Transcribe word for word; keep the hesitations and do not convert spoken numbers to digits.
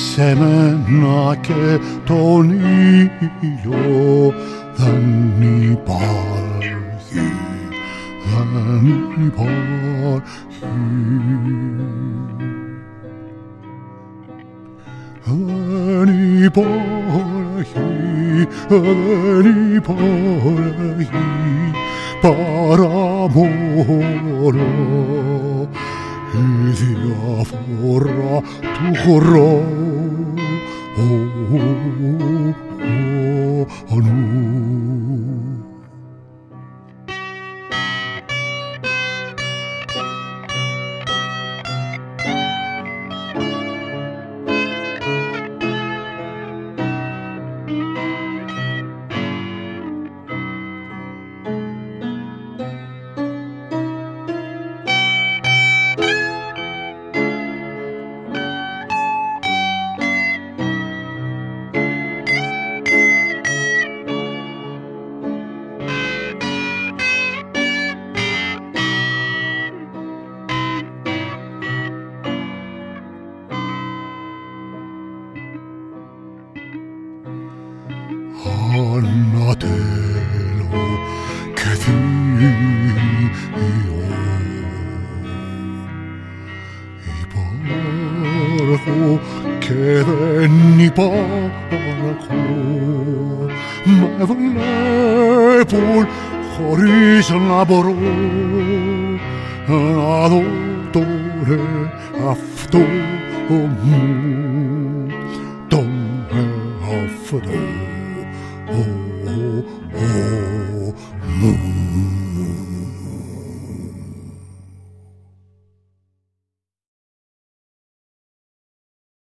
σε μένα και τον ήλιο δεν υπάρχει, δεν υπάρχει. Δεν υπάρχει, δεν υπάρχει παρά μόνο η διαφορά του χρόνου. Ανατέλω και θείο υπάρχω και δεν υπάρχω, με βλέπουν χωρίς να μπορώ να δω τον εαυτό μου, τον εαυτό μου.